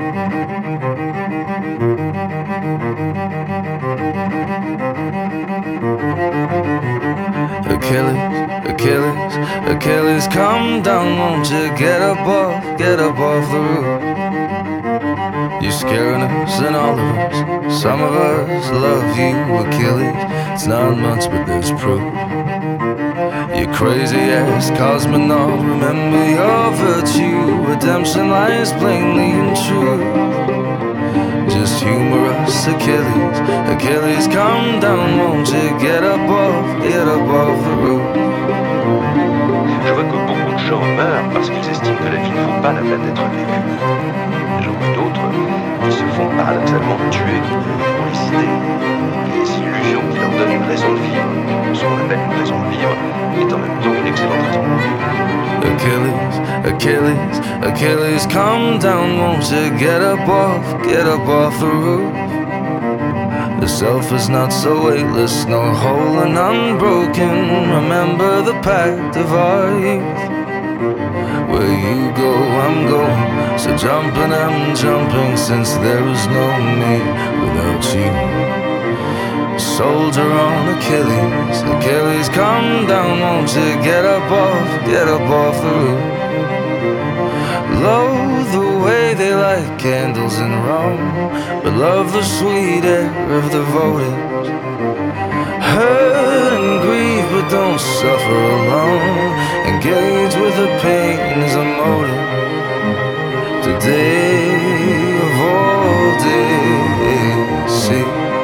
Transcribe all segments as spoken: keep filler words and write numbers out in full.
Achilles, Achilles, Achilles, come down, won't you get up off, get up off the roof. You're scaring us and all of us, some of us love you, Achilles. It's not much but there's proof. You crazy ass cosmonaut, remember your virtue. Redemption lies plainly in truth. Just humor us, Achilles, Achilles, come down, won't you get up off, get up off the roof. Je vois que beaucoup de gens meurent parce qu'ils estiment que la vie ne vaut pas la peine d'être vécue. J'en vois d'autres qui se font paradoxalement tuer pour les idées, les illusions qui leur donnent une raison de vivre. Ce qu'on appelle une raison de vivre est en même temps une excellente raison de vivre. Achilles, Achilles, Achilles, come down, won't you get up off, get up off the roof. The self is not so weightless, nor whole and unbroken. Remember the pact of our youth. Where you go, I'm going, so jumping, I'm jumping, since there is no me without you. Soldier on Achilles, Achilles, come down, won't you get up off, get up off the roof. Loathe the way they light candles in Rome, but love the sweet air of the voltage. Hurt and grieve, but don't suffer alone. Engage with the pain as a motive. Today of all days, see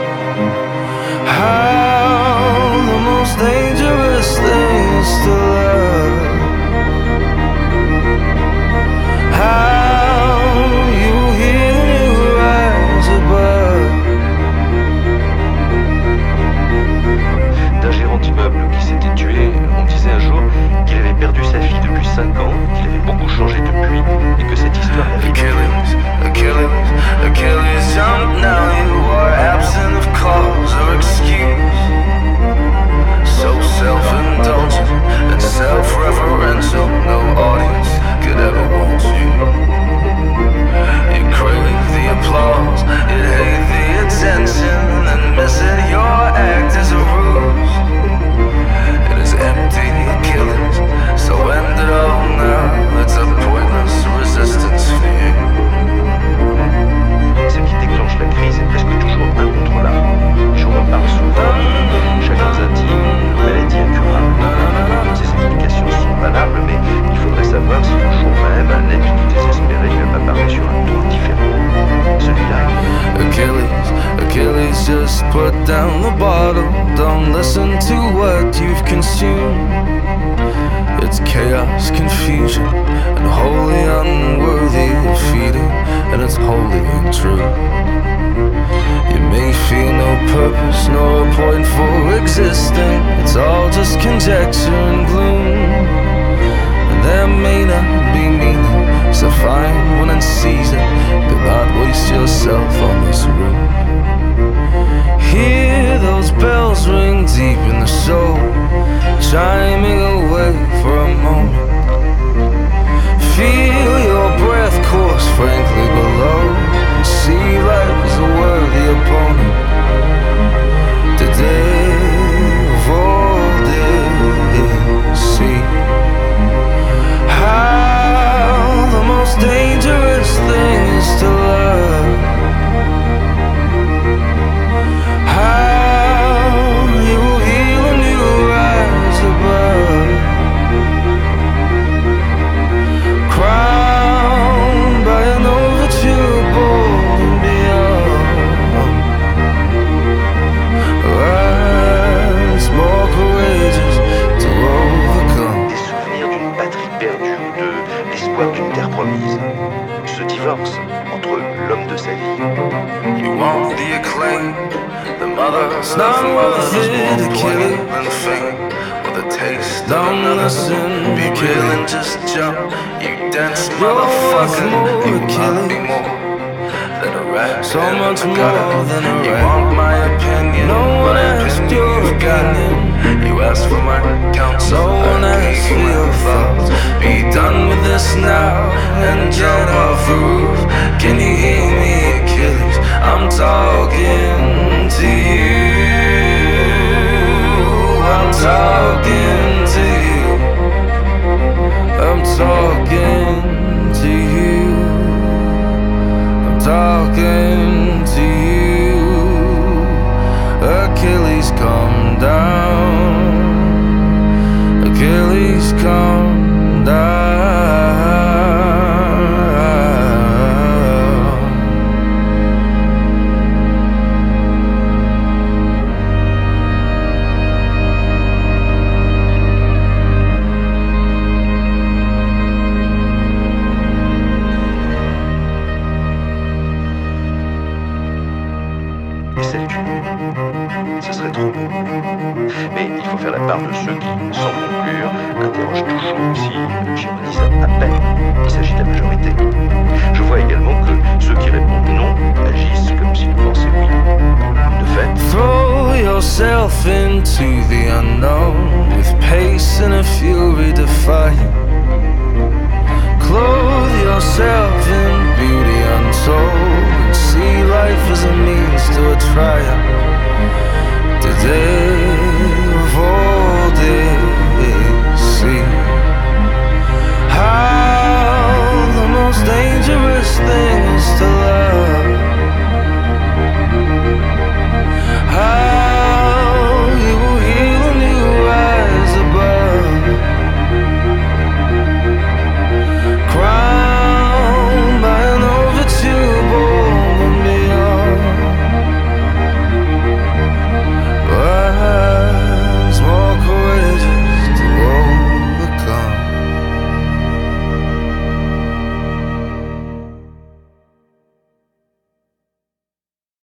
how the most dangerous thing is to love. How you hear you rise above. D'un gérant d'immeuble qui s'était tué, on disait un jour qu'il avait perdu sa fille depuis cinq ans, qu'il avait beaucoup changé depuis, et que cette histoire l'avait Achilles, Achilles, Achilles, jump now, you are absent of cause or excuse. So self-indulgent and self-referential, no audience could ever want you. You crave the applause, you hate the attention, and missing your act is a ruse. It is empty, Achilles, so end it all now. It's a pointless resistance for you. Ce qui déclenche la crise est presque toujours incontrôlable. J'en reparle souvent. Chacun intime, maladie incurable. Ces explications sont valables, mais il faudrait savoir si le jour même, un être désespéré lui apparaît sur un ton différent. Celui-là. Achilles, Achilles, just put down the bottle. Don't listen to what you've consumed. It's chaos, confusion, and wholly unworthy of feeding, and it's wholly untrue. You may feel no purpose, nor a point for existing. It's all just conjecture and gloom. And there may not be meaning, so find one and seize it. Do not waste yourself on this room. Hear those bells ring deep in the soul, chiming away for a moment. Feel your breath course frankly below, and see life as a worthy opponent. Today of all days, see how the most dangerous thing is to love. How you will heal and you rise above. Crowned by an overture bold and beyond. Rise more courageous to overcome. Des souvenirs d'une patrie perdue ou de l'espoir d'une terre promise. Ce divorce entre l'homme de sa vie. You want the acclaim, the mother, nothing worth it, Achilles and fame. With a taste of another sin, be real and just jump. You dense motherfucker, you want me more than a rat. So much more than a rat. You want my opinion, no one asked your opinion. You asked for my counsel, no one asked for your thoughts. Be done with this now and get off the roof. Can you hear plupart de ceux qui, sans conclure, interrogent toujours si, j'ironise à peine, il s'agit de la majorité. Je vois également que ceux qui répondent non agissent comme s'ils pensaient oui. De fait, throw yourself into the unknown with pace and a fury defying